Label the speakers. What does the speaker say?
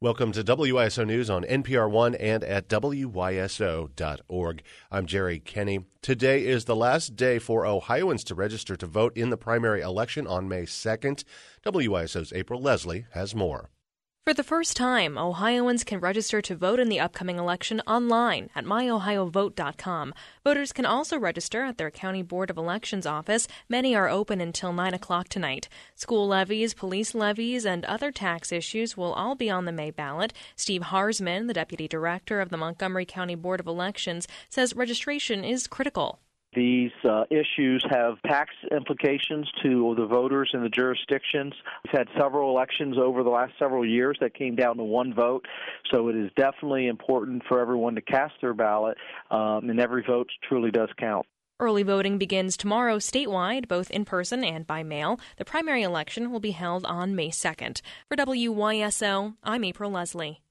Speaker 1: Welcome to WYSO News on NPR One and at WYSO.org. I'm Jerry Kenny. Today is the last day for Ohioans to register to vote in the primary election on May 2nd. WYSO's April Leslie has more.
Speaker 2: For the first time, Ohioans can register to vote in the upcoming election online at myohiovote.com. Voters can also register at their County Board of Elections office. Many are open until 9 o'clock tonight. School levies, police levies, and other tax issues will all be on the May ballot. Steve Harsman, the deputy director of the Montgomery County Board of Elections, says registration is critical.
Speaker 3: These issues have tax implications to the voters in the jurisdictions. We've had several elections over the last several years that came down to one vote, so it is definitely important for everyone to cast their ballot, and every vote truly does count.
Speaker 2: Early voting begins tomorrow statewide, both in person and by mail. The primary election will be held on May 2nd. For WYSO, I'm April Leslie.